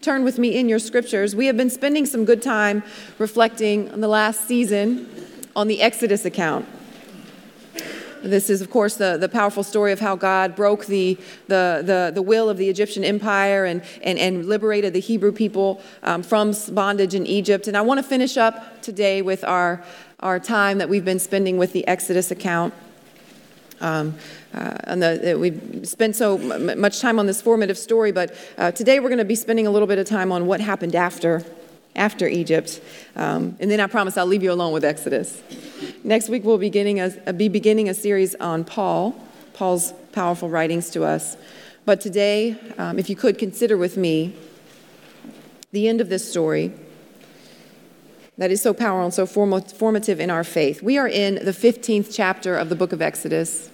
turn with me in your scriptures, we have been spending some good time reflecting on the last season on the Exodus account. This is, of course, the powerful story of how God broke the will of the Egyptian empire and liberated the Hebrew people from bondage in Egypt. And I want to finish up today with our time that we've been spending with the Exodus account. We've spent so much time on this formative story, but today we're going to be spending a little bit of time on what happened after Egypt. And then I promise I'll leave you alone with Exodus. Next week we'll be beginning a series on Paul's powerful writings to us. But today, if you could consider with me the end of this story that is so powerful and so formative in our faith. We are in the 15th chapter of the book of Exodus.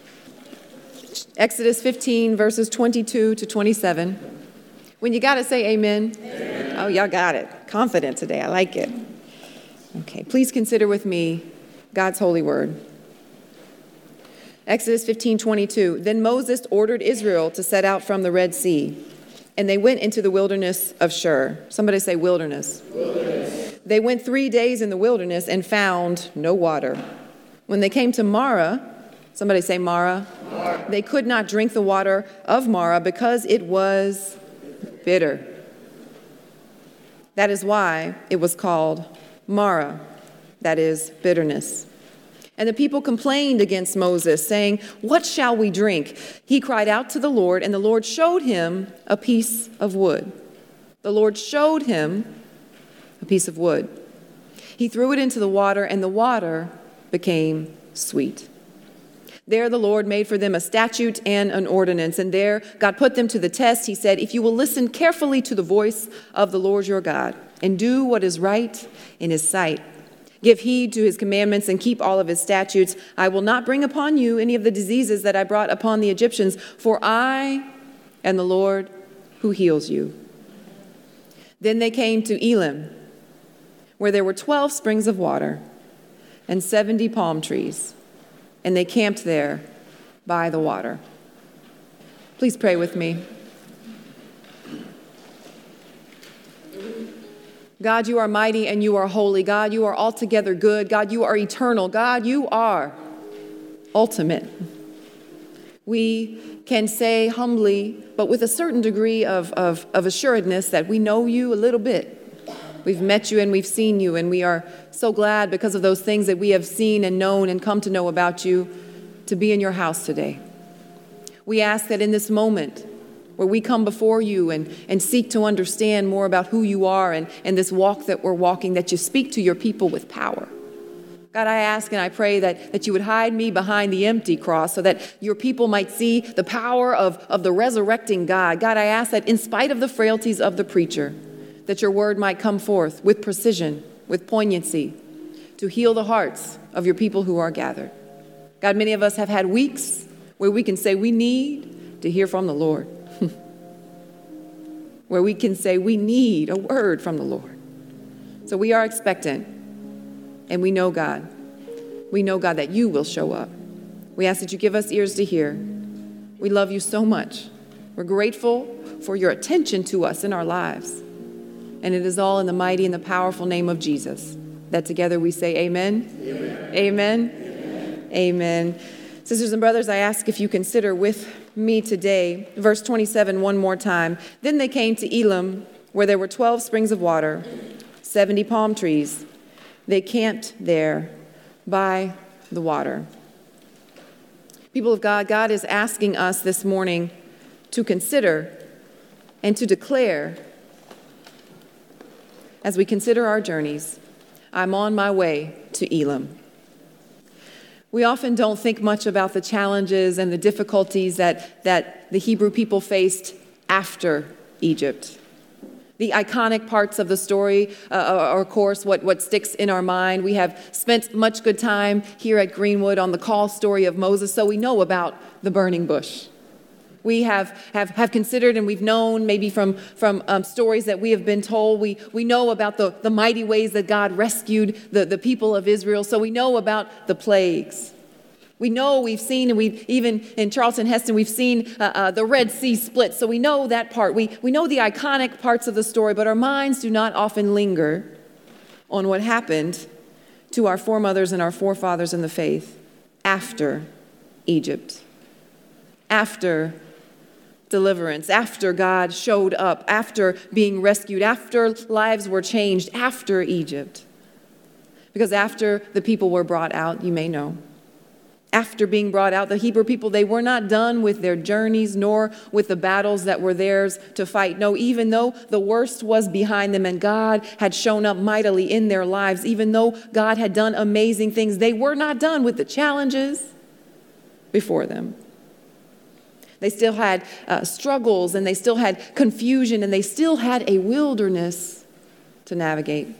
Exodus 15, verses 22 to 27. When you got to say amen. Amen. Oh, y'all got it. Confident today. I like it. Okay, please consider with me God's holy word. Exodus 15:22. Then Moses ordered Israel to set out from the Red Sea, and they went into the wilderness of Shur. Somebody say wilderness. Wilderness. They went 3 days in the wilderness and found no water. When they came to Marah, somebody say Marah. Marah. They could not drink the water of Marah because it was bitter. That is why it was called Marah, that is bitterness. And the people complained against Moses, saying, "What shall we drink?" He cried out to the Lord, and the Lord showed him a piece of wood. The Lord showed him a piece of wood. He threw it into the water, and the water became sweet. There the Lord made for them a statute and an ordinance, and there God put them to the test. He said, "If you will listen carefully to the voice of the Lord your God, and do what is right in his sight, give heed to his commandments and keep all of his statutes, I will not bring upon you any of the diseases that I brought upon the Egyptians, for I am the Lord who heals you." Then they came to Elim, where there were 12 springs of water and 70 palm trees, and they camped there by the water. Please pray with me. God, you are mighty and you are holy. God, you are altogether good. God, you are eternal. God, you are ultimate. We can say humbly, but with a certain degree of assuredness, that we know you a little bit. We've met you and we've seen you, and we are so glad because of those things that we have seen and known and come to know about you to be in your house today. We ask that in this moment, where we come before you and seek to understand more about who you are and this walk that we're walking, that you speak to your people with power. God, I ask and I pray that you would hide me behind the empty cross so that your people might see the power of the resurrecting God. God, I ask that in spite of the frailties of the preacher, that your word might come forth with precision, with poignancy, to heal the hearts of your people who are gathered. God, many of us have had weeks where we can say we need to hear from the Lord. Where we can say we need a word from the Lord. So we are expectant, and we know God, that you will show up. We ask that you give us ears to hear. We love you so much. We're grateful for your attention to us in our lives. And it is all in the mighty and the powerful name of Jesus that together we say amen. Amen. Amen. Amen. Amen. Sisters and brothers, I ask if you consider with me today, verse 27 one more time. Then they came to Elim, where there were 12 springs of water, 70 palm trees. They camped there by the water. People of God, God is asking us this morning to consider and to declare, as we consider our journeys, I'm on my way to Elim. We often don't think much about the challenges and the difficulties that the Hebrew people faced after Egypt. The iconic parts of the story are, of course, what sticks in our mind. We have spent much good time here at Greenwood on the call story of Moses, so we know about the burning bush. We have considered and we've known maybe from stories that we have been told. We know about the mighty ways that God rescued the people of Israel. So we know about the plagues. We know, we've seen, and we've even in Charlton Heston, we've seen the Red Sea split. So we know that part. We know the iconic parts of the story, but our minds do not often linger on what happened to our foremothers and our forefathers in the faith after Egypt, after deliverance, after God showed up, after being rescued, after lives were changed, after Egypt. Because after the people were brought out, you may know, after being brought out, the Hebrew people, they were not done with their journeys nor with the battles that were theirs to fight. No, even though the worst was behind them and God had shown up mightily in their lives, even though God had done amazing things, they were not done with the challenges before them. They still had struggles, and they still had confusion, and they still had a wilderness to navigate.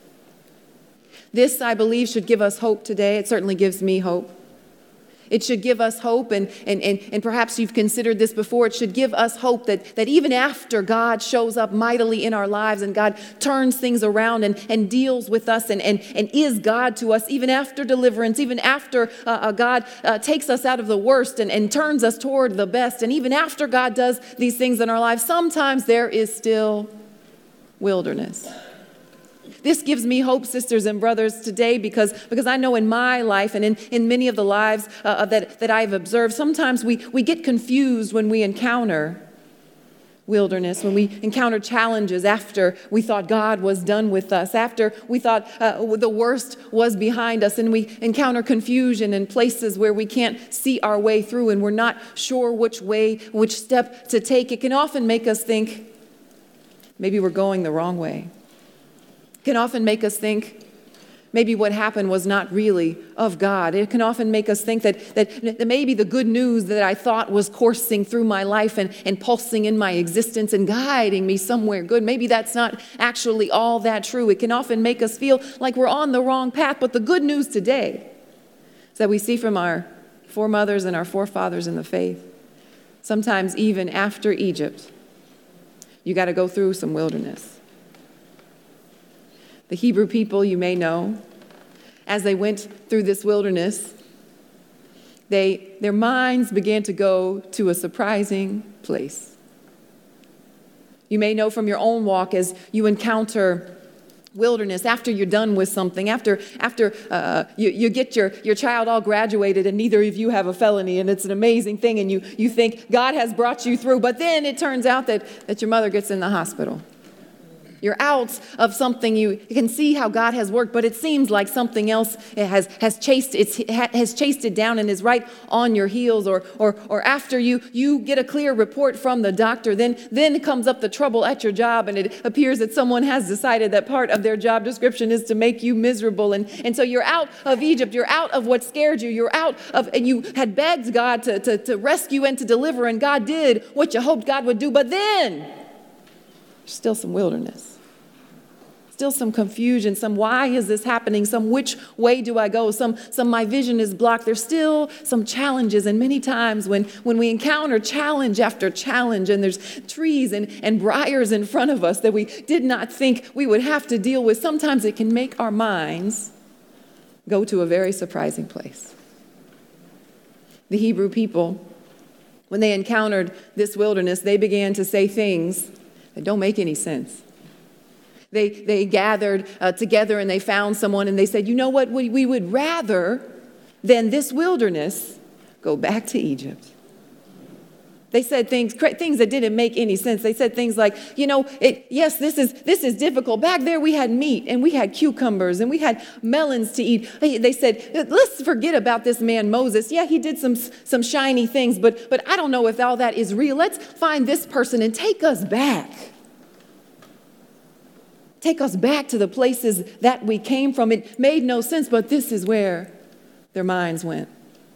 This, I believe, should give us hope today. It certainly gives me hope. It should give us hope, and perhaps you've considered this before. It should give us hope that even after God shows up mightily in our lives and God turns things around and deals with us and is God to us, even after deliverance, even after God takes us out of the worst and turns us toward the best, and even after God does these things in our lives, sometimes there is still wilderness. This gives me hope, sisters and brothers, today because I know in my life and in many of the lives that I've observed, sometimes we get confused when we encounter wilderness, when we encounter challenges after we thought God was done with us, after we thought the worst was behind us, and we encounter confusion in places where we can't see our way through and we're not sure which step to take. It can often make us think maybe we're going the wrong way. Can often make us think maybe what happened was not really of God. It can often make us think that maybe the good news that I thought was coursing through my life and pulsing in my existence and guiding me somewhere good, maybe that's not actually all that true. It can often make us feel like we're on the wrong path. But the good news today is that we see from our foremothers and our forefathers in the faith, sometimes even after Egypt, you got to go through some wilderness. The Hebrew people, you may know, as they went through this wilderness, their minds began to go to a surprising place. You may know from your own walk as you encounter wilderness, after you're done with something, after you get your child all graduated and neither of you have a felony, and it's an amazing thing, and you think God has brought you through, but then it turns out that your mother gets in the hospital. You're out of something. You can see how God has worked, but it seems like something else has chased it down and is right on your heels. Or after you get a clear report from the doctor, then comes up the trouble at your job, and it appears that someone has decided that part of their job description is to make you miserable. And so you're out of Egypt. You're out of what scared you. You're out of, and you had begged God to rescue and to deliver, and God did what you hoped God would do. But then there's still some wilderness, still some confusion, some why is this happening, some which way do I go, some my vision is blocked. There's still some challenges, and many times when we encounter challenge after challenge and there's trees and briars in front of us that we did not think we would have to deal with, sometimes it can make our minds go to a very surprising place. The Hebrew people, when they encountered this wilderness, they began to say things that don't make any sense. They gathered together and they found someone and they said, you know what, we would rather than this wilderness go back to Egypt. They said things that didn't make any sense. They said things like, yes, this is difficult. Back there we had meat and we had cucumbers and we had melons to eat. They said, let's forget about this man Moses. Yeah, he did some shiny things, but I don't know if all that is real. Let's find this person and take us back. Take us back to the places that we came from. It made no sense, but this is where their minds went.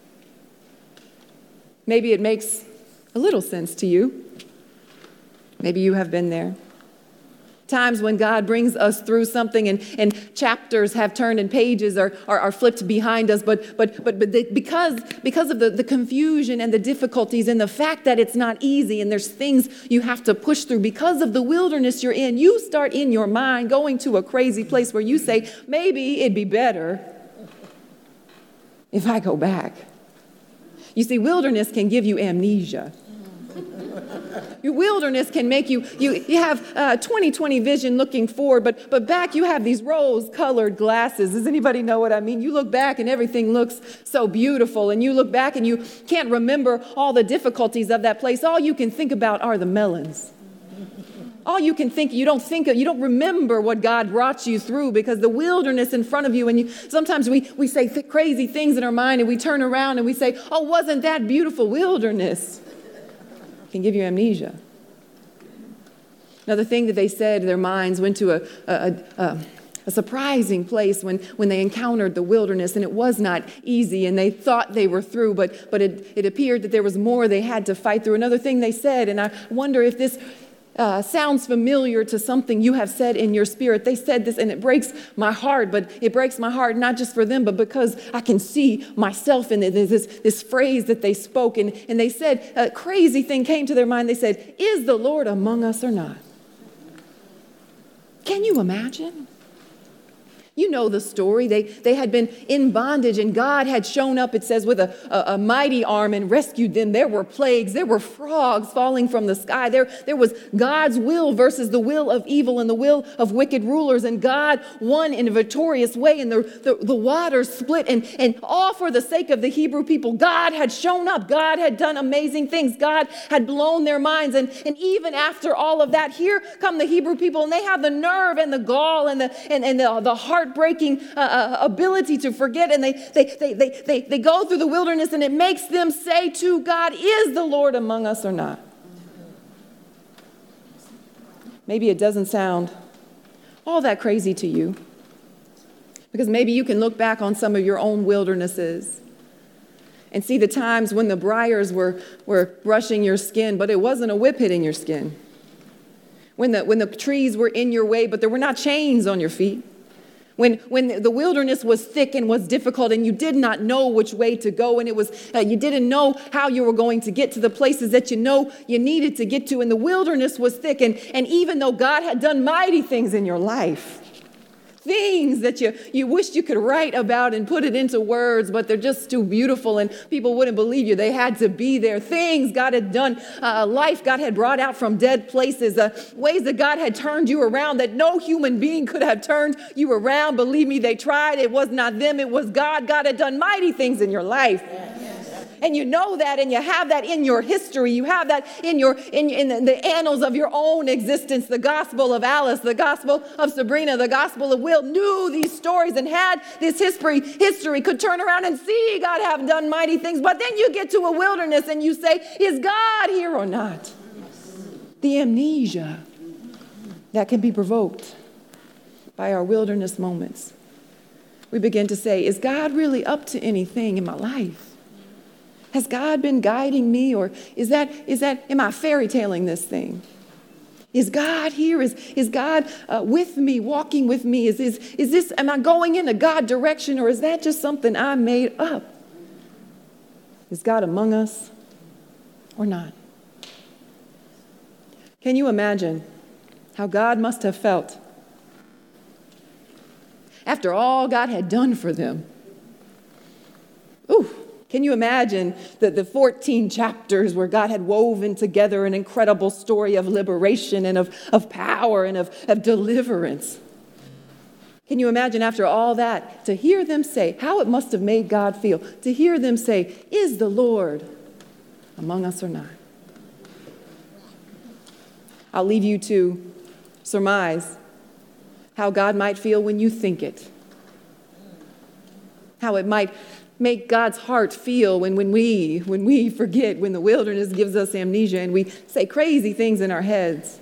Maybe it makes a little sense to you. Maybe you have been there. Times when God brings us through something and chapters have turned and pages are flipped behind us, but because of the confusion and the difficulties and the fact that it's not easy and there's things you have to push through, because of the wilderness you're in, you start in your mind going to a crazy place where you say, maybe it'd be better if I go back. You see, wilderness can give you amnesia. Your wilderness can make you have 20/20 vision looking forward, but back you have these rose-colored glasses. Does anybody know what I mean? You look back and everything looks so beautiful, and you look back and you can't remember all the difficulties of that place. All you can think about are the melons. All you can think, you don't remember what God brought you through because the wilderness in front of you, and sometimes we say crazy things in our mind and we turn around and we say, oh, wasn't that beautiful wilderness? Can give you amnesia. Another thing that they said, their minds went to a surprising place when they encountered the wilderness, and it was not easy, and they thought they were through, but it appeared that there was more they had to fight through. Another thing they said, and I wonder if this sounds familiar to something you have said in your spirit. They said this, and it breaks my heart, but it breaks my heart not just for them, but because I can see myself in this phrase that they spoke. And they said, a crazy thing came to their mind. They said, is the Lord among us or not? Can you imagine? You know the story. They had been in bondage, and God had shown up, it says, with a mighty arm and rescued them. There were plagues. There were frogs falling from the sky. There was God's will versus the will of evil and the will of wicked rulers. And God won in a victorious way, and the waters split. And all for the sake of the Hebrew people, God had shown up. God had done amazing things. God had blown their minds. And even after all of that, here come the Hebrew people, and they have the nerve and the gall and the heartbreaking ability to forget, and they go through the wilderness, and it makes them say to God, is the Lord among us or not? Maybe it doesn't sound all that crazy to you, because maybe you can look back on some of your own wildernesses and see the times when the briars were brushing your skin, but it wasn't a whip hitting your skin. When the trees were in your way, but there were not chains on your feet. When the wilderness was thick and was difficult, and you did not know which way to go, and it was you didn't know how you were going to get to the places that you know you needed to get to, and the wilderness was thick, and even though God had done mighty things in your life, things that you wished you could write about and put it into words, but they're just too beautiful and people wouldn't believe you. They had to be there. Things God had done, life God had brought out from dead places, ways that God had turned you around that no human being could have turned you around. Believe me, they tried. It was not them. It was God. God had done mighty things in your life. And you know that, and you have that in your history. You have that in the annals of your own existence. The gospel of Alice, the gospel of Sabrina, the gospel of Will knew these stories and had this history, could turn around and see God have done mighty things. But then you get to a wilderness and you say, is God here or not? The amnesia that can be provoked by our wilderness moments. We begin to say, is God really up to anything in my life? Has God been guiding me, or am I fairy tailing this thing? Is God here? Is God with me, walking with me? Am I going in a God direction, or is that just something I made up? Is God among us or not? Can you imagine how God must have felt after all God had done for them? Ooh. Can you imagine the 14 chapters where God had woven together an incredible story of liberation and of power and of deliverance? Can you imagine after all that to hear them say, how it must have made God feel, to hear them say, is the Lord among us or not? I'll leave you to surmise how God might feel when you think it, how it might make God's heart feel when we forget, when the wilderness gives us amnesia and we say crazy things in our heads.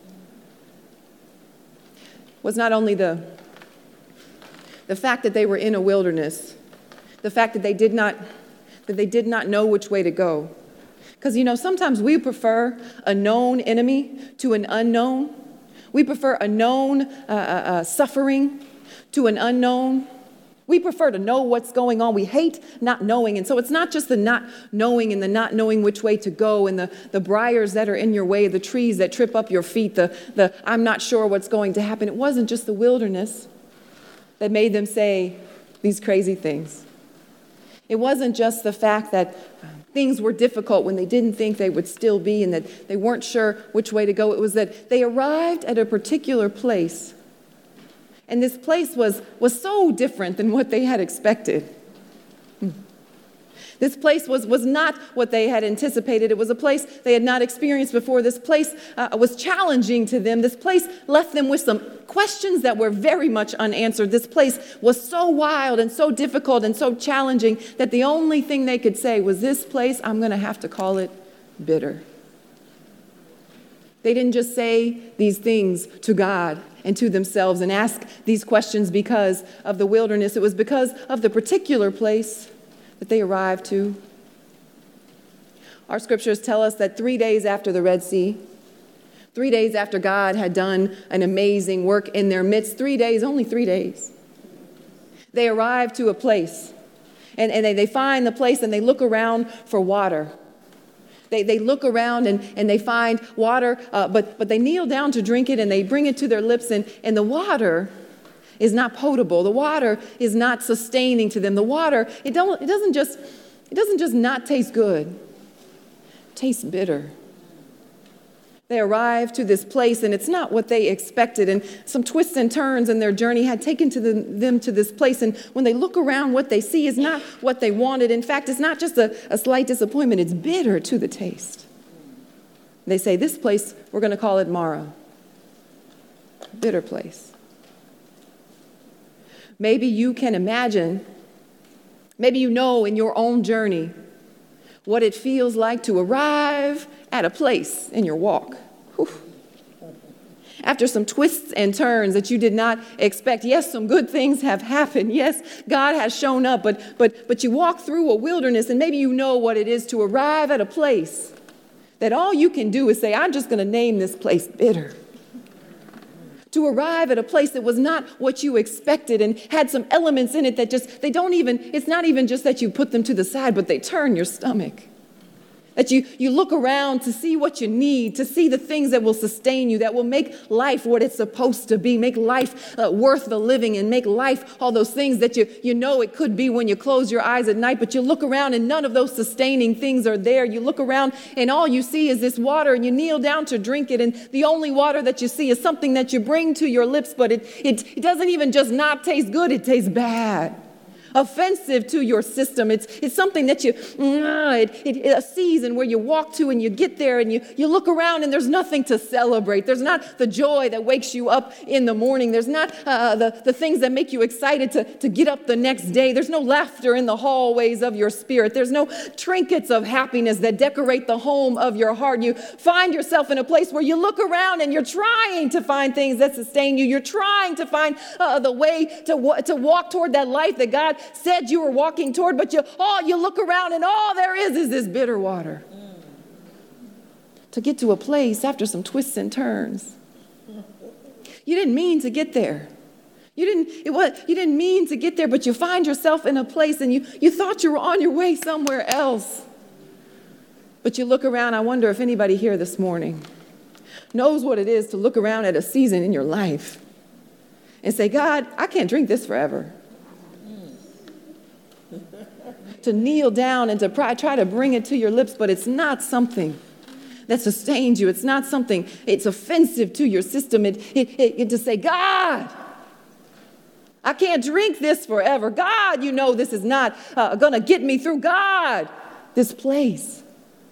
Was not only the fact that they were in a wilderness, the fact that they did not know which way to go. Because, sometimes we prefer a known enemy to an unknown. We prefer a known suffering to an unknown. We prefer to know what's going on. We hate not knowing. And so it's not just the not knowing and the not knowing which way to go and the briars that are in your way, the trees that trip up your feet, the I'm not sure what's going to happen. It wasn't just the wilderness that made them say these crazy things. It wasn't just the fact that things were difficult, when they didn't think they would still be and that they weren't sure which way to go. It was that they arrived at a particular place. And this place was so different than what they had expected. This place was not what they had anticipated. It was a place they had not experienced before. This place was challenging to them. This place left them with some questions that were very much unanswered. This place was so wild and so difficult and so challenging that the only thing they could say was, this place, I'm going to have to call it bitter. They didn't just say these things to God and to themselves and ask these questions because of the wilderness. It was because of the particular place that they arrived to. Our scriptures tell us that 3 days after the Red Sea, 3 days after God had done an amazing work in their midst, 3 days, only 3 days, they arrived to a place. And they find the place and they look around for water. They look around and they find water, but they kneel down to drink it and they bring it to their lips, and the water is not potable. The water is not sustaining to them. The water, it doesn't just not taste good. It tastes bitter. They arrive to this place and it's not what they expected, and some twists and turns in their journey had taken them to this place, and when they look around, what they see is not what they wanted. In fact, it's not just a slight disappointment, it's bitter to the taste. They say, this place, we're going to call it Mara. Bitter place. Maybe you can imagine, maybe you know in your own journey what it feels like to arrive at a place in your walk. Whew. After some twists and turns that you did not expect. Yes, some good things have happened. Yes, God has shown up, but you walk through a wilderness, and maybe you know what it is to arrive at a place that all you can do is say, I'm just going to name this place bitter. To arrive at a place that was not what you expected and had some elements in it that it's not even just that you put them to the side, but they turn your stomach. That you look around to see what you need, to see the things that will sustain you, that will make life what it's supposed to be, make life worth the living, and make life all those things that you know it could be when you close your eyes at night, but you look around and none of those sustaining things are there. You look around and all you see is this water, and you kneel down to drink it, and the only water that you see is something that you bring to your lips, but it doesn't even just not taste good, it tastes bad. Offensive to your system. It's something that a season where you walk to and you get there and you look around and there's nothing to celebrate. There's not the joy that wakes you up in the morning. There's not the things that make you excited to get up the next day. There's no laughter in the hallways of your spirit. There's no trinkets of happiness that decorate the home of your heart. You find yourself in a place where you look around and you're trying to find things that sustain you. You're trying to find the way to walk toward that life that God said you were walking toward, but you look around and all there is this bitter water. To get to a place after some twists and turns. You didn't mean to get there. You didn't mean to get there, but you find yourself in a place and you thought you were on your way somewhere else. But you look around, I wonder if anybody here this morning knows what it is to look around at a season in your life and say, God, I can't drink this forever. To kneel down and to try to bring it to your lips, but it's not something that sustains you. It's not something, it's offensive to your system. To say, God, I can't drink this forever. God, you know this is not going to get me through. God, this place.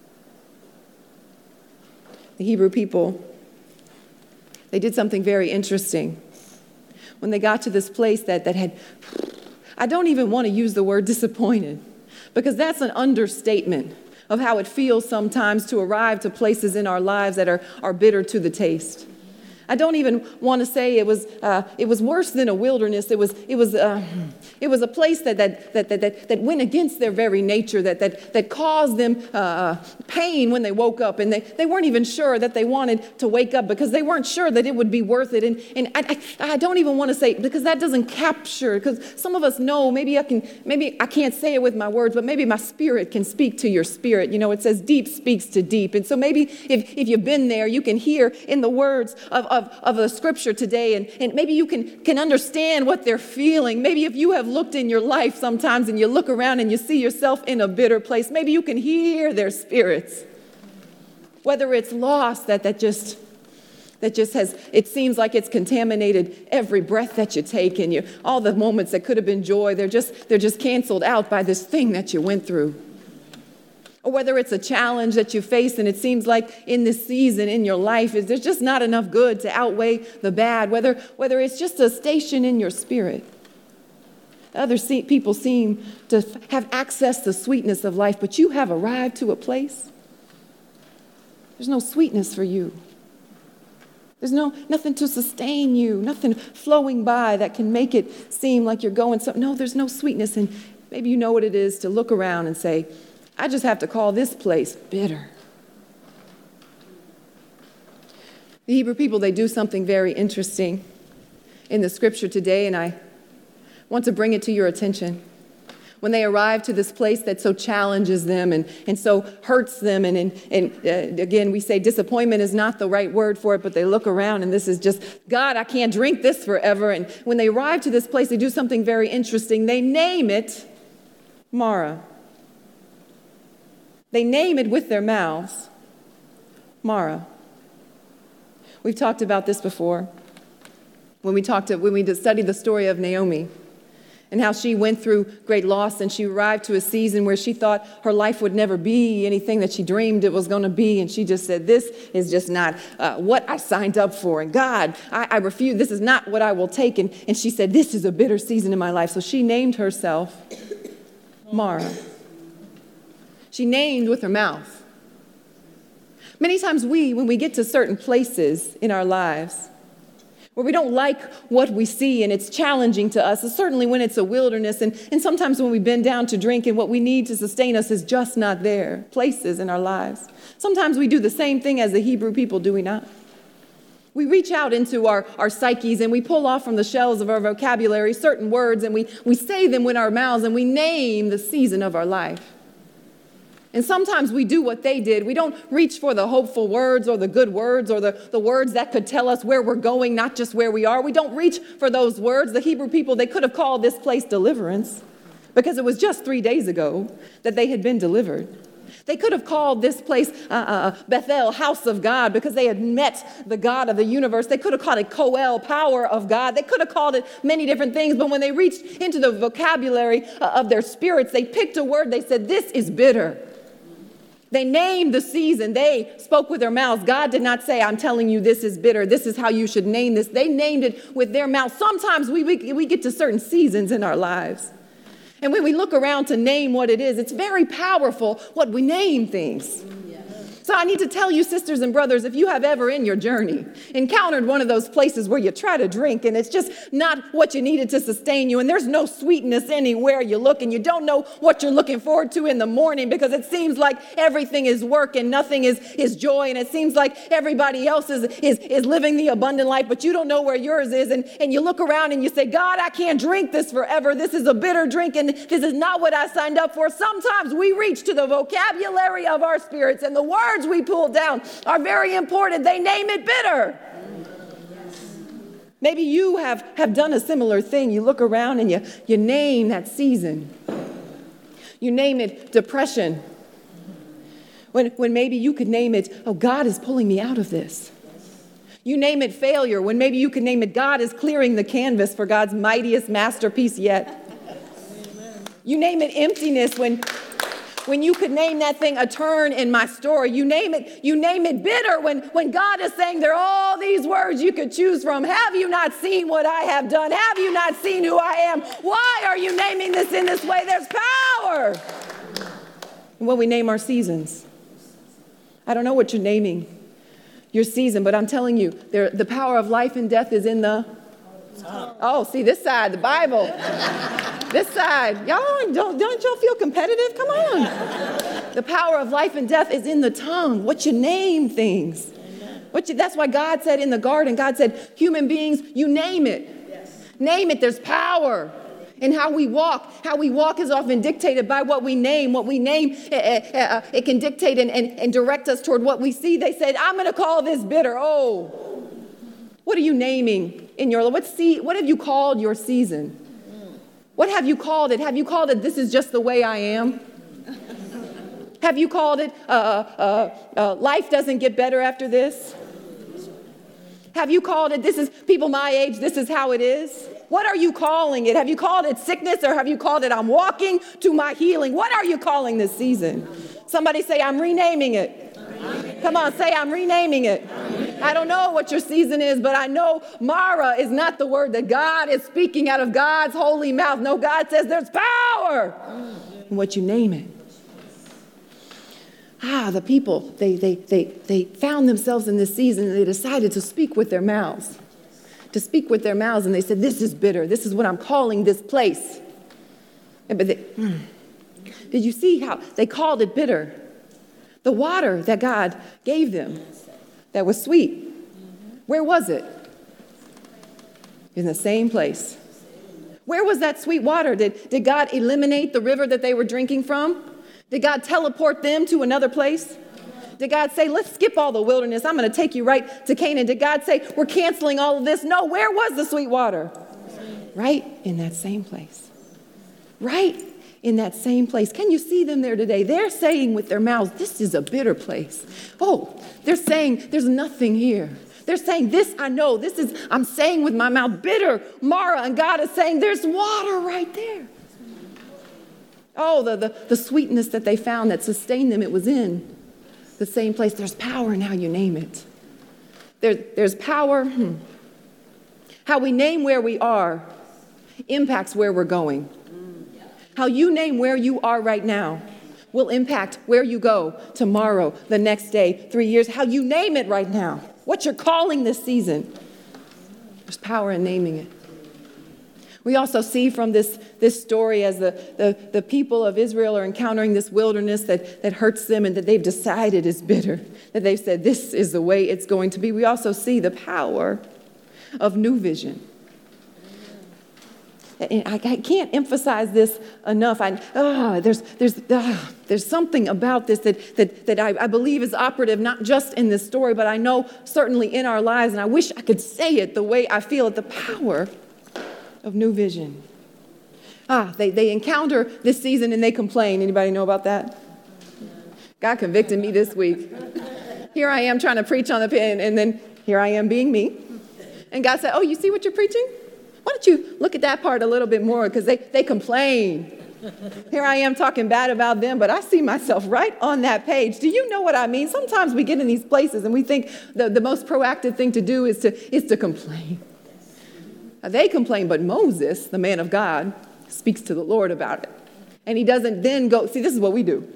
The Hebrew people, they did something very interesting. When they got to this place that had, I don't even want to use the word disappointed, because that's an understatement of how it feels sometimes to arrive to places in our lives that are bitter to the taste. I don't even want to say it was worse than a wilderness. It was a place that went against their very nature, that caused them pain when they woke up, and they weren't even sure that they wanted to wake up because they weren't sure that it would be worth it. And I don't even want to say, because that doesn't capture, because some of us know, maybe I can't say it with my words, but maybe my spirit can speak to your spirit. You know, it says deep speaks to deep. And so maybe if you've been there, you can hear in the words of of the scripture today, and maybe you can understand what they're feeling. Maybe if you have looked in your life sometimes and you look around and you see yourself in a bitter place, maybe you can hear their spirits. Whether it's loss that just has, it seems like it's contaminated every breath that you take, and all the moments that could have been joy, they're just canceled out by this thing that you went through. Or whether it's a challenge that you face and it seems like in this season in your life, there's just not enough good to outweigh the bad. Whether it's just a station in your spirit. Other people seem to have access to sweetness of life, but you have arrived to a place. There's no sweetness for you. There's nothing to sustain you, nothing flowing by that can make it seem like you're going so. No, there's no sweetness. And maybe you know what it is to look around and say, I just have to call this place bitter. The Hebrew people, they do something very interesting in the scripture today, and I want to bring it to your attention. When they arrive to this place that so challenges them and so hurts them, and again, we say disappointment is not the right word for it, but they look around and this is just, God, I can't drink this forever. And when they arrive to this place, they do something very interesting. They name it Mara. They name it with their mouths, Mara. We've talked about this before when we studied the story of Naomi and how she went through great loss and she arrived to a season where she thought her life would never be anything that she dreamed it was going to be. And she just said, this is just not what I signed up for. And God, I refuse. This is not what I will take. And she said, this is a bitter season in my life. So she named herself Mara. She named with her mouth. Many times when we get to certain places in our lives where we don't like what we see and it's challenging to us, certainly when it's a wilderness, and sometimes when we bend down to drink and what we need to sustain us is just not there, places in our lives. Sometimes we do the same thing as the Hebrew people, do we not? We reach out into our psyches and we pull off from the shelves of our vocabulary certain words and we say them with our mouths and we name the season of our life. And sometimes we do what they did. We don't reach for the hopeful words or the good words or the words that could tell us where we're going, not just where we are. We don't reach for those words. The Hebrew people, they could have called this place deliverance because it was just 3 days ago that they had been delivered. They could have called this place Bethel, house of God, because they had met the God of the universe. They could have called it Koel, power of God. They could have called it many different things, but when they reached into the vocabulary of their spirits, they picked a word. They said, this is bitter. They named the season. They spoke with their mouths. God did not say, I'm telling you this is bitter. This is how you should name this. They named it with their mouths. Sometimes we get to certain seasons in our lives. And when we look around to name what it is, it's very powerful what we name things. So I need to tell you, sisters and brothers, if you have ever in your journey encountered one of those places where you try to drink and it's just not what you needed to sustain you and there's no sweetness anywhere you look and you don't know what you're looking forward to in the morning because it seems like everything is work and nothing is joy, and it seems like everybody else is living the abundant life, but you don't know where yours is, and you look around and you say, God, I can't drink this forever. This is a bitter drink and this is not what I signed up for. Sometimes we reach to the vocabulary of our spirits and the words we pull down are very important. They name it bitter. Maybe you have done a similar thing. You look around and you name that season. You name it depression. When maybe you could name it, oh, God is pulling me out of this. You name it failure, when maybe you could name it, God is clearing the canvas for God's mightiest masterpiece yet. You name it emptiness, when you could name that thing a turn in my story. You name it bitter when God is saying there are all these words you could choose from. Have you not seen what I have done? Have you not seen who I am? Why are you naming this in this way? There's power in when we name our seasons. I don't know what you're naming your season, but I'm telling you, the power of life and death is in the tongue. Oh, see this side, the Bible. This side, y'all, don't y'all feel competitive? Come on. The power of life and death is in the tongue. What you name things. That's why God said in the garden, God said, human beings, you name it. Yes. Name it. There's power in how we walk. How we walk is often dictated by what we name. What we name, it can dictate and direct us toward what we see. They said, I'm going to call this bitter. Oh, What are you naming in your life? What have you called your season? What have you called it? Have you called it, this is just the way I am? Have you called it, life doesn't get better after this? Have you called it, this is people my age, this is how it is? What are you calling it? Have you called it sickness, or have you called it I'm walking to my healing? What are you calling this season? Somebody say, I'm renaming it. Come on, say, I'm renaming it. I don't know what your season is, but I know Mara is not the word that God is speaking out of God's holy mouth. No, God says there's power in what you name it. The people, they found themselves in this season, and they decided to speak with their mouths. To speak with their mouths, and they said, this is bitter. This is what I'm calling this place. But did you see how they called it bitter? The water that God gave them that was sweet, where was it? In the same place. Where was that sweet water? Did God eliminate the river that they were drinking from? Did God teleport them to another place? Did God say, let's skip all the wilderness, I'm going to take you right to Canaan? Did God say, we're canceling all of this? No, where was the sweet water? Right in that same place. Right in that same place. Can you see them there today? They're saying with their mouths, this is a bitter place. Oh, they're saying there's nothing here. They're saying this, I know, I'm saying with my mouth, bitter, Mara, and God is saying there's water right there. Oh, the sweetness that they found that sustained them, it was in the same place. There's power in how you name it. There's power. How we name where we are impacts where we're going. How you name where you are right now will impact where you go tomorrow, the next day, 3 years. How you name it right now, what you're calling this season. There's power in naming it. We also see from this story as the people of Israel are encountering this wilderness that hurts them and that they've decided is bitter, that they've said this is the way it's going to be. We also see the power of new vision. And I can't emphasize this enough. There's something about this that I believe is operative, not just in this story, but I know certainly in our lives, and I wish I could say it the way I feel it, the power of new vision. They encounter this season and they complain. Anybody know about that? God convicted me this week. Here I am trying to preach on the pen, and then here I am being me. And God said, oh, you see what you're preaching? Why don't you look at that part a little bit more? Because they complain. Here I am talking bad about them, but I see myself right on that page. Do you know what I mean? Sometimes we get in these places and we think the most proactive thing to do is to complain. They complain, but Moses, the man of God, speaks to the Lord about it. And he doesn't then go, see, this is what we do.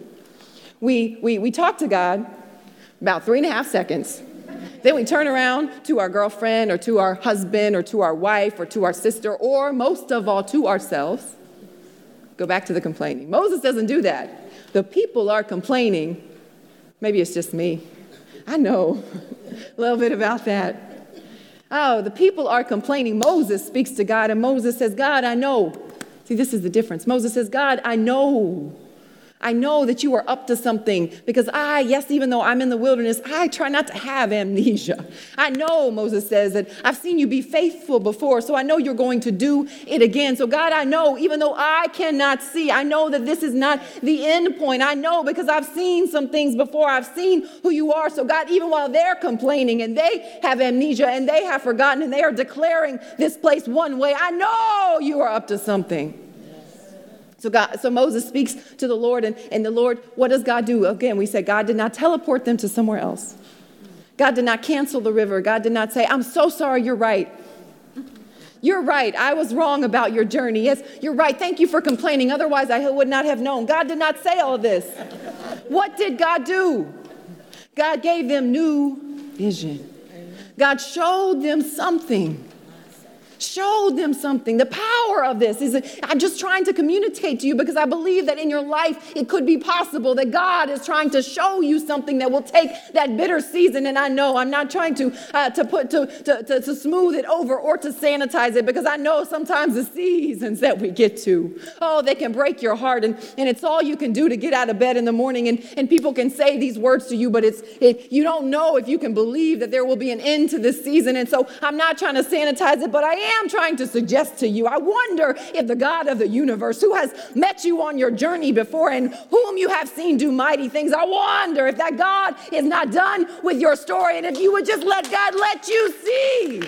We talk to God about 3.5 seconds. Then we turn around to our girlfriend or to our husband or to our wife or to our sister, or most of all to ourselves. Go back to the complaining. Moses doesn't do that. The people are complaining. Maybe it's just me. I know a little bit about that. Oh, the people are complaining. Moses speaks to God, and Moses says, God, I know. See, this is the difference. Moses says, God, I know that you are up to something, because even though I'm in the wilderness, I try not to have amnesia. I know, Moses says, that I've seen you be faithful before, so I know you're going to do it again. So God, I know, even though I cannot see, I know that this is not the end point. I know because I've seen some things before. I've seen who you are. So God, even while they're complaining and they have amnesia and they have forgotten and they are declaring this place one way, I know you are up to something. So Moses speaks to the Lord, and the Lord, what does God do? Again, we said God did not teleport them to somewhere else. God did not cancel the river. God did not say, I'm so sorry, you're right. You're right. I was wrong about your journey. Yes, you're right. Thank you for complaining. Otherwise, I would not have known. God did not say all of this. What did God do? God gave them new vision. God showed them something. Show them something. The power of this is that I'm just trying to communicate to you because I believe that in your life it could be possible that God is trying to show you something that will take that bitter season. And I know I'm not trying to smooth it over or to sanitize it, because I know sometimes the seasons that we get to, they can break your heart, and it's all you can do to get out of bed in the morning, and people can say these words to you, but you don't know if you can believe that there will be an end to this season. And so I'm not trying to sanitize it, but I am trying to suggest to you, I wonder if the God of the universe, who has met you on your journey before and whom you have seen do mighty things, I wonder if that God is not done with your story, and if you would just let God let you see.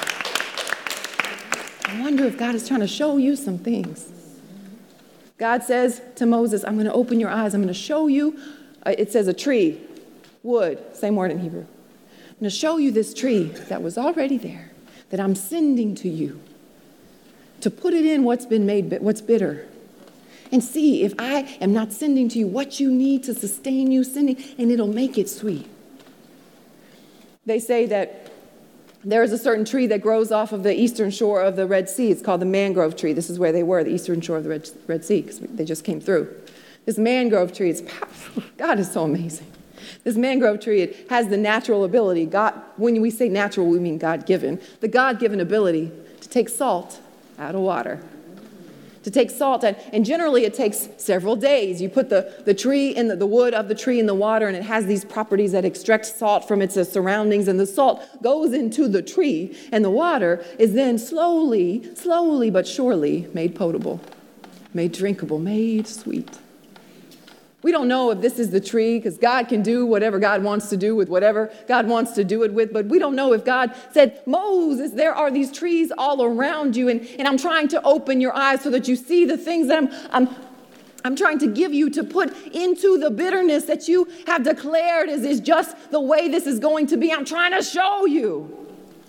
I wonder if God is trying to show you some things. God says to Moses, I'm going to open your eyes. I'm going to show you, it says a tree, wood, same word in Hebrew. I'm going to show you this tree that was already there, that I'm sending to you, to put it in what's bitter. And see if I am not sending to you what you need to sustain you, and it'll make it sweet. They say that there is a certain tree that grows off of the eastern shore of the Red Sea. It's called the mangrove tree. This is where they were, the eastern shore of the Red Sea, because they just came through. This mangrove tree is powerful. God is so amazing. This mangrove tree, it has the natural ability. God, when we say natural, we mean God-given. The God-given ability to take salt out of water. To take salt, and generally it takes several days. You put the tree in the wood of the tree in the water, and it has these properties that extract salt from its surroundings, and the salt goes into the tree, and the water is then slowly but surely made potable, made drinkable, made sweet. We don't know if this is the tree, because God can do whatever God wants to do with whatever God wants to do it with, but we don't know if God said, Moses, there are these trees all around you, and I'm trying to open your eyes so that you see the things that I'm trying to give you to put into the bitterness that you have declared is just the way this is going to be. I'm trying to show you.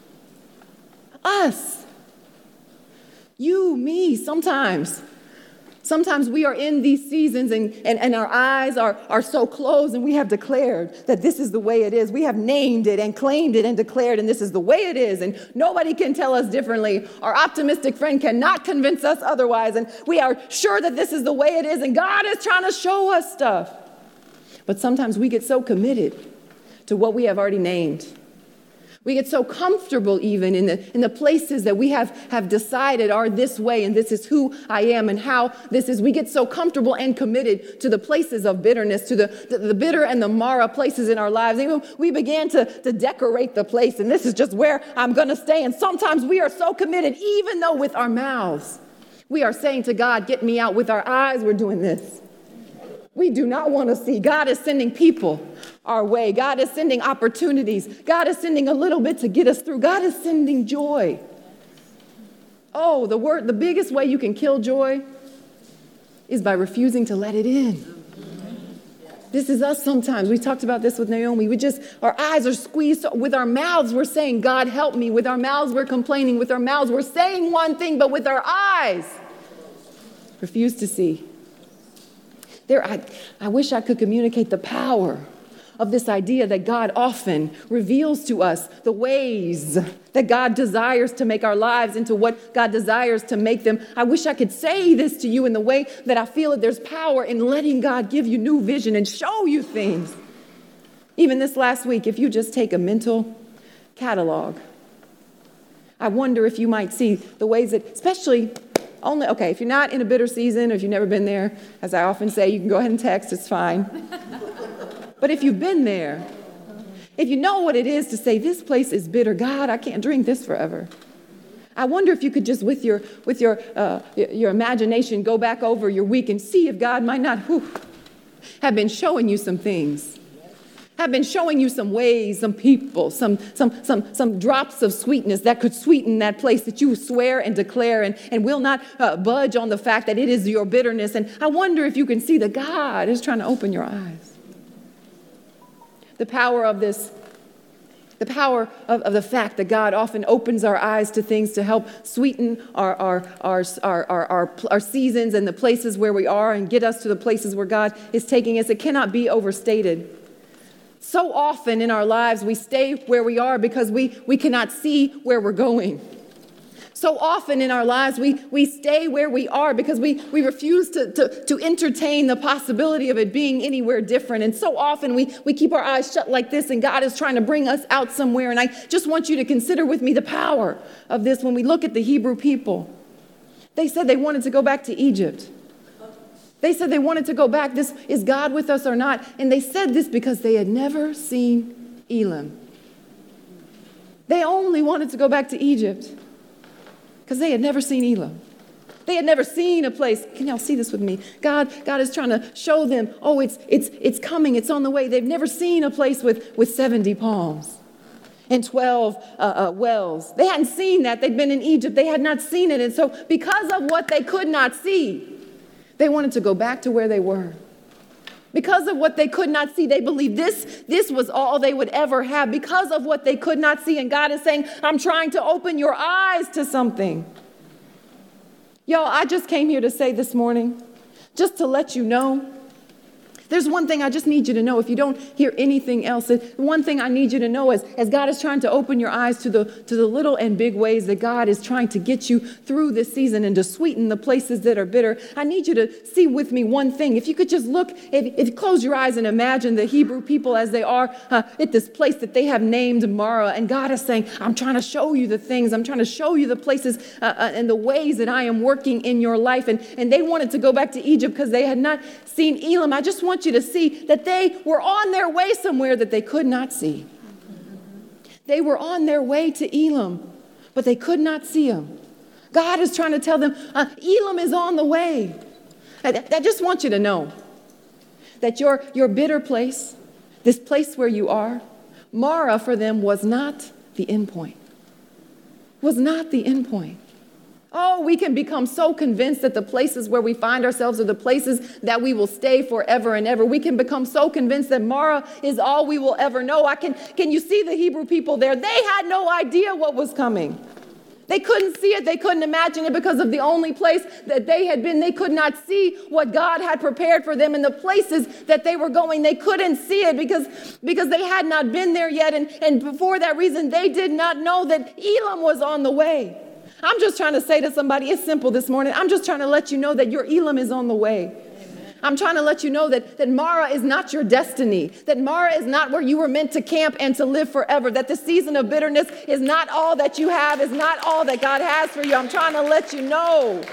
Us. You, me, sometimes we are in these seasons and our eyes are so closed, and we have declared that this is the way it is. We have named it and claimed it and declared, and this is the way it is, and nobody can tell us differently. Our optimistic friend cannot convince us otherwise, and we are sure that this is the way it is, and God is trying to show us stuff. But sometimes we get so committed to what we have already named. We get so comfortable even in the places that we have decided are this way, and this is who I am and how this is. We get so comfortable and committed to the places of bitterness, to the bitter and the Mara places in our lives. Even we began to decorate the place, and this is just where I'm going to stay. And sometimes we are so committed, even though with our mouths we are saying to God, get me out. With our eyes, we're doing this. We do not want to see. God is sending people our way. God is sending opportunities. God is sending a little bit to get us through. God is sending joy. Oh, the biggest way you can kill joy is by refusing to let it in. This is us sometimes. We talked about this with Naomi. Our eyes are squeezed. With our mouths, we're saying, God, help me. With our mouths, we're complaining. With our mouths, we're saying one thing, but with our eyes, refuse to see. I wish I could communicate the power of this idea that God often reveals to us the ways that God desires to make our lives into what God desires to make them. I wish I could say this to you in the way that I feel that there's power in letting God give you new vision and show you things. Even this last week, if you just take a mental catalog, I wonder if you might see the ways that, especially if you're not in a bitter season, or if you've never been there, as I often say, you can go ahead and text, it's fine. But if you've been there, if you know what it is to say, this place is bitter, God, I can't drink this forever. I wonder if you could just, with your imagination, go back over your week and see if God might not have been showing you some things. Have been showing you some ways, some people, some drops of sweetness that could sweeten that place that you swear and declare and will not budge on the fact that it is your bitterness. And I wonder if you can see that God is trying to open your eyes. The power of this, the power of the fact that God often opens our eyes to things to help sweeten our seasons and the places where we are and get us to the places where God is taking us. It cannot be overstated. So often in our lives, we stay where we are because we cannot see where we're going. So often in our lives, we stay where we are because we refuse to entertain the possibility of it being anywhere different. And so often we keep our eyes shut like this, and God is trying to bring us out somewhere. And I just want you to consider with me the power of this. When we look at the Hebrew people, they said they wanted to go back to Egypt. They said they wanted to go back. This, is God with us or not? And they said this because they had never seen Elim. They only wanted to go back to Egypt because they had never seen Elim. They had never seen a place. Can y'all see this with me? God is trying to show them, oh, it's coming. It's on the way. They've never seen a place with 70 palms and 12 wells. They hadn't seen that. They'd been in Egypt. They had not seen it. And so because of what they could not see, they wanted to go back to where they were. Because of what they could not see, they believed this was all they would ever have because of what they could not see. And God is saying, I'm trying to open your eyes to something. Y'all, I just came here to say this morning, just to let you know, there's one thing I just need you to know. If you don't hear anything else, one thing I need you to know is as God is trying to open your eyes to the little and big ways that God is trying to get you through this season and to sweeten the places that are bitter, I need you to see with me one thing. If you could just look, if you close your eyes and imagine the Hebrew people as they are at this place that they have named Marah, and God is saying, I'm trying to show you the things. I'm trying to show you the places and the ways that I am working in your life. And they wanted to go back to Egypt because they had not seen Elim. I just want you to see that they were on their way somewhere that they could not see. They were on their way to Elim, but they could not see him. God is trying to tell them, Elim is on the way. I just want you to know that your bitter place, this place where you are, Marah for them was not the end point. Was not the end point. Oh, we can become so convinced that the places where we find ourselves are the places that we will stay forever and ever. We can become so convinced that Marah is all we will ever know. Can you see the Hebrew people there? They had no idea what was coming. They couldn't see it. They couldn't imagine it because of the only place that they had been. They could not see what God had prepared for them, and the places that they were going. They couldn't see it because they had not been there yet. And for that reason, they did not know that Elim was on the way. I'm just trying to say to somebody, it's simple this morning. I'm just trying to let you know that your Elim is on the way. Amen. I'm trying to let you know that Marah is not your destiny, that Marah is not where you were meant to camp and to live forever, that the season of bitterness is not all that you have, is not all that God has for you. I'm trying to let you know.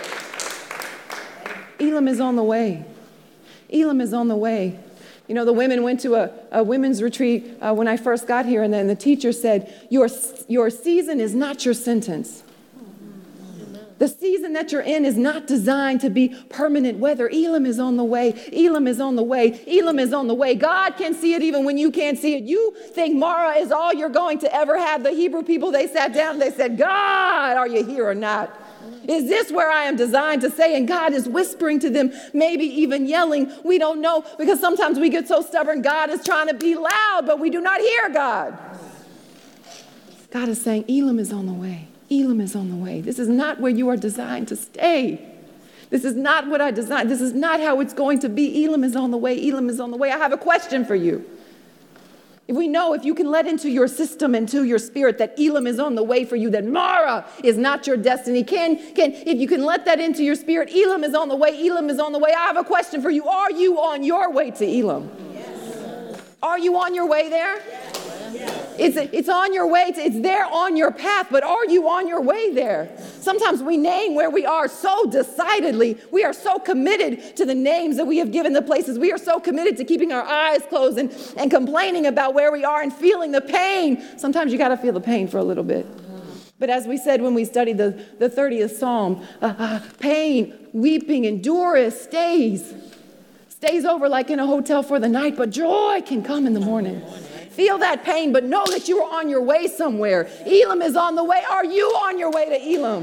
Elim is on the way. Elim is on the way. You know, the women went to a women's retreat when I first got here, and then the teacher said, your season is not your sentence. The season that you're in is not designed to be permanent weather. Elim is on the way. Elim is on the way. Elim is on the way. God can see it even when you can't see it. You think Marah is all you're going to ever have. The Hebrew people, they sat down and they said, God, are you here or not? Is this where I am designed to stay? And God is whispering to them, maybe even yelling. We don't know because sometimes we get so stubborn. God is trying to be loud, but we do not hear God. God is saying, Elim is on the way. Elim is on the way. This is not where you are designed to stay. This is not what I designed. This is not how it's going to be. Elim is on the way. Elim is on the way. I have a question for you. If we know, if you can let into your system and to your spirit that Elim is on the way for you, that Marah is not your destiny, if you can let that into your spirit, Elim is on the way. Elim is on the way. I have a question for you. Are you on your way to Elim? Yes. Are you on your way there? Yes. It's on your way. It's there on your path, but are you on your way there? Sometimes we name where we are so decidedly. We are so committed to the names that we have given the places. We are so committed to keeping our eyes closed and complaining about where we are and feeling the pain. Sometimes you got to feel the pain for a little bit. But as we said when we studied the 30th Psalm, pain, weeping, endureth, stays over like in a hotel for the night, but joy can come in the morning. Feel that pain, but know that you are on your way somewhere. Elim is on the way. Are you on your way to Elim?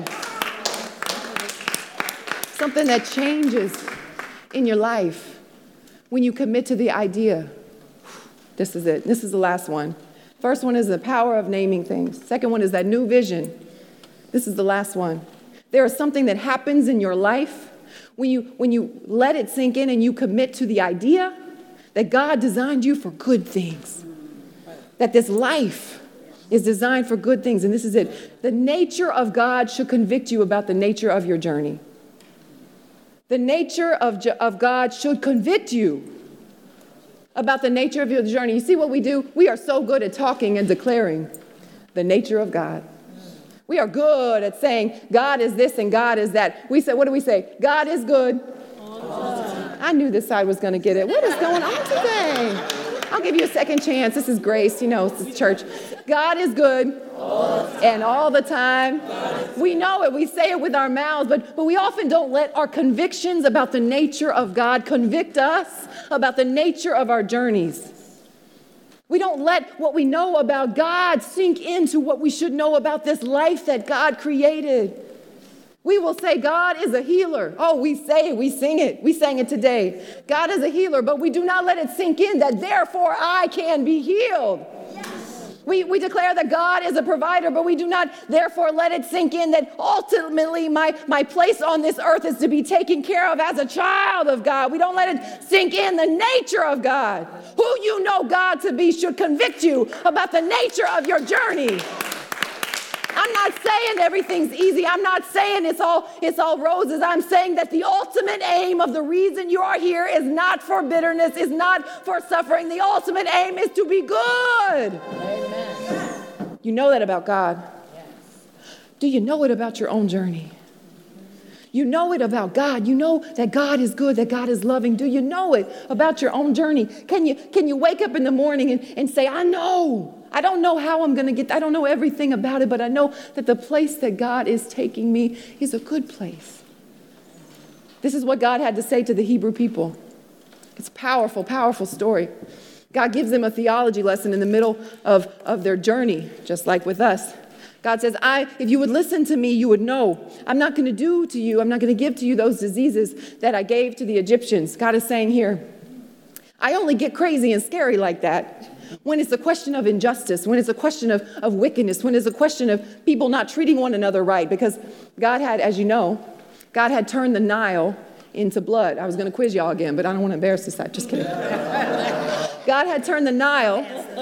Something that changes in your life when you commit to the idea. This is it. This is the last one. First one is the power of naming things. Second one is that new vision. This is the last one. There is something that happens in your life when you let it sink in and you commit to the idea that God designed you for good things. That this life is designed for good things. And this is it. The nature of God should convict you about the nature of your journey. The nature of God should convict you about the nature of your journey. You see what we do? We are so good at talking and declaring the nature of God. We are good at saying God is this and God is that. We say, what do we say? God is good. I knew this side was going to get it. What is going on today? I'll give you a second chance. This is grace. You know, this is church. God is good. And all the time. We know it. We say it with our mouths, but we often don't let our convictions about the nature of God convict us about the nature of our journeys. We don't let what we know about God sink into what we should know about this life that God created. We will say God is a healer. Oh, we say it, we sing it. We sang it today. God is a healer, but we do not let it sink in that therefore I can be healed. We declare that God is a provider, but we do not therefore let it sink in that ultimately my place on this earth is to be taken care of as a child of God. We don't let it sink in the nature of God. Who you know God to be should convict you about the nature of your journey. I'm not saying everything's easy. I'm not saying it's all roses. I'm saying that the ultimate aim of the reason you are here is not for bitterness, is not for suffering. The ultimate aim is to be good. Amen. You know that about God. Yes. Do you know it about your own journey? You know it about God. You know that God is good, that God is loving. Do you know it about your own journey? Can you wake up in the morning and say, I know. I don't know how I'm going to get, I don't know everything about it, but I know that the place that God is taking me is a good place. This is what God had to say to the Hebrew people. It's a powerful, powerful story. God gives them a theology lesson in the middle of their journey, just like with us. God says, if you would listen to me, you would know. I'm not going to give to you those diseases that I gave to the Egyptians. God is saying here, I only get crazy and scary like that when it's a question of injustice, when it's a question of wickedness, when it's a question of people not treating one another right. Because God had, as you know, God had turned the Nile into blood. I was going to quiz y'all again, but I don't want to embarrass this side. Just kidding. God had turned the Nile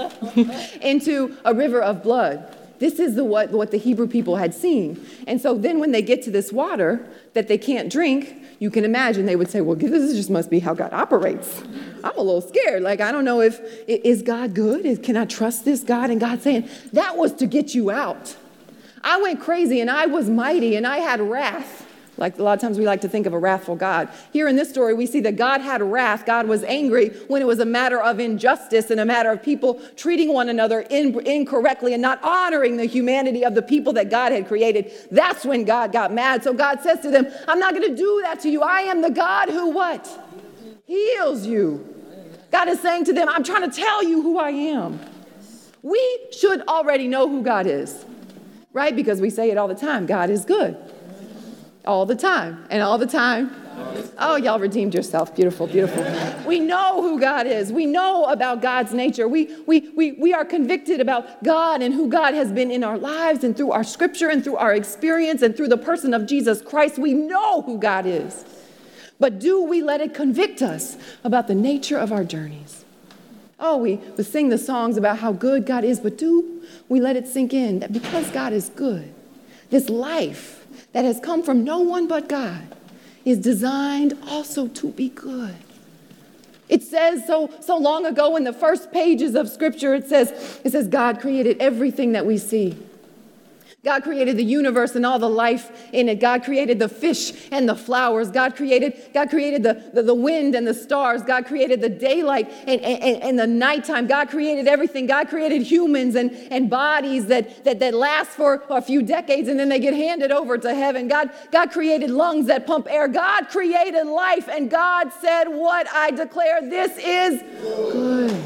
into a river of blood. This is what the Hebrew people had seen. And so then when they get to this water that they can't drink, you can imagine they would say, well, this just must be how God operates. I'm a little scared. Like, I don't know is God good? Can I trust this God? And God's saying, that was to get you out. I went crazy and I was mighty and I had wrath. Like a lot of times we like to think of a wrathful God. Here in this story, we see that God had wrath. God was angry when it was a matter of injustice and a matter of people treating one another incorrectly and not honoring the humanity of the people that God had created. That's when God got mad. So God says to them, I'm not going to do that to you. I am the God who what? Heals you. God is saying to them, I'm trying to tell you who I am. We should already know who God is, right? Because we say it all the time. God is good. All the time. And all the time. Oh, y'all redeemed yourself. Beautiful, beautiful. We know who God is. We know about God's nature. We are convicted about God and who God has been in our lives and through our scripture and through our experience and through the person of Jesus Christ. We know who God is. But do we let it convict us about the nature of our journeys? Oh, we sing the songs about how good God is, but do we let it sink in that because God is good, this life that has come from no one but God is designed also to be good. It says so long ago in the first pages of Scripture, it says God created everything that we see. God created the universe and all the life in it. God created the fish and the flowers. God created the wind and the stars. God created the daylight and the nighttime. God created everything. God created humans and bodies that last for a few decades and then they get handed over to heaven. God created lungs that pump air. God created life, and God said, what I declare, this is good.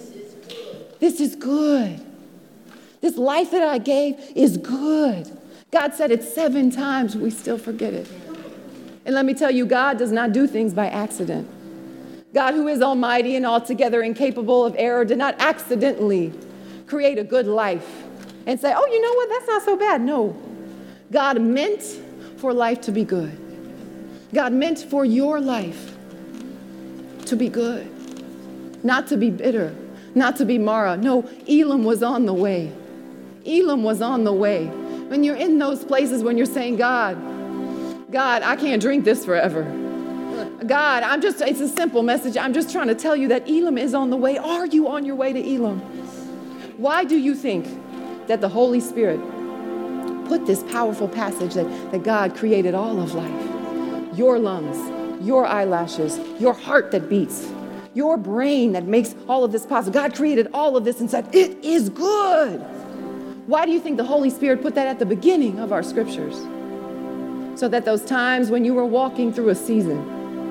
This is good. This life that I gave is good. God said it 7 times. We still forget it. And let me tell you, God does not do things by accident. God, who is almighty and altogether incapable of error, did not accidentally create a good life and say, oh, you know what? That's not so bad. No. God meant for life to be good. God meant for your life to be good, not to be bitter, not to be Mara. No, Elam was on the way. Elam was on the way. When you're in those places when you're saying, God, I can't drink this forever. God, it's a simple message. I'm just trying to tell you that Elam is on the way. Are you on your way to Elam? Why do you think that the Holy Spirit put this powerful passage that God created all of life? Your lungs, your eyelashes, your heart that beats, your brain that makes all of this possible. God created all of this and said, it is good. Why do you think the Holy Spirit put that at the beginning of our scriptures? So that those times when you were walking through a season,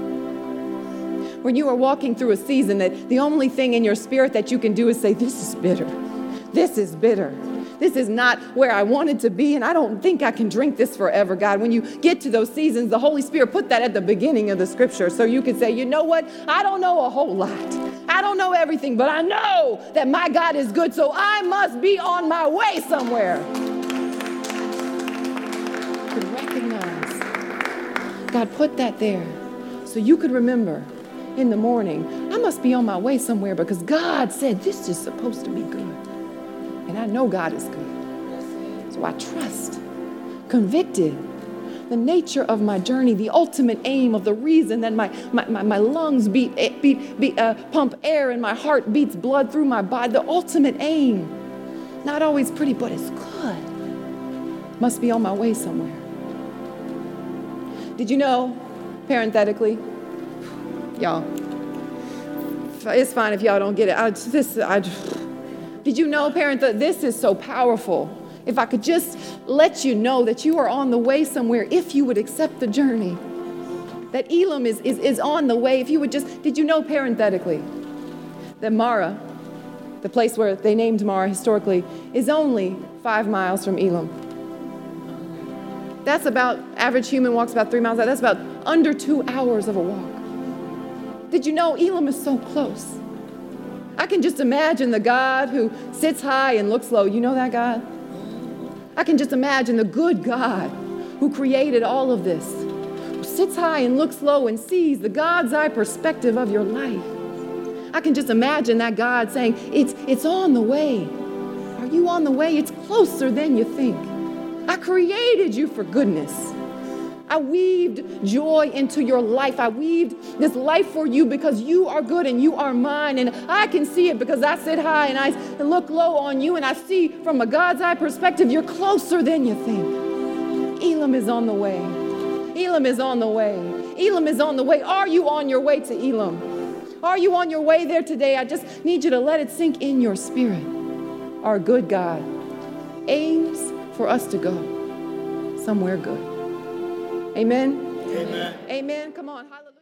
that the only thing in your spirit that you can do is say, this is bitter. This is bitter. This is not where I wanted to be, and I don't think I can drink this forever, God. When you get to those seasons, the Holy Spirit put that at the beginning of the scripture so you could say, you know what? I don't know a whole lot. I don't know everything, but I know that my God is good, so I must be on my way somewhere. You could recognize God put that there so you could remember in the morning, I must be on my way somewhere because God said this is supposed to be good. And I know God is good. So I trust, convicted, the nature of my journey, the ultimate aim of the reason that my lungs pump air and my heart beats blood through my body, the ultimate aim, not always pretty, but it's good, must be on my way somewhere. Did you know, parenthetically, y'all, it's fine if y'all don't get it. Did you know, parent, that this is so powerful? If I could just let you know that you are on the way somewhere, if you would accept the journey, that Elam is on the way. If you would just, did you know, parenthetically, that Marah, the place where they named Marah historically, is only 5 miles from Elam? That's about, average human walks about 3 miles. That's about under 2 hours of a walk. Did you know Elam is so close? I can just imagine the God who sits high and looks low. You know that God? I can just imagine the good God who created all of this, who sits high and looks low and sees the God's eye perspective of your life. I can just imagine that God saying, it's on the way. Are you on the way? It's closer than you think. I created you for goodness. I weaved joy into your life. I weaved this life for you because you are good and you are mine. And I can see it because I sit high and I look low on you and I see from a God's eye perspective, you're closer than you think. Elam is on the way. Elam is on the way. Elam is on the way. Are you on your way to Elam? Are you on your way there today? I just need you to let it sink in your spirit. Our good God aims for us to go somewhere good. Amen? Amen. Amen. Come on. Hallelujah.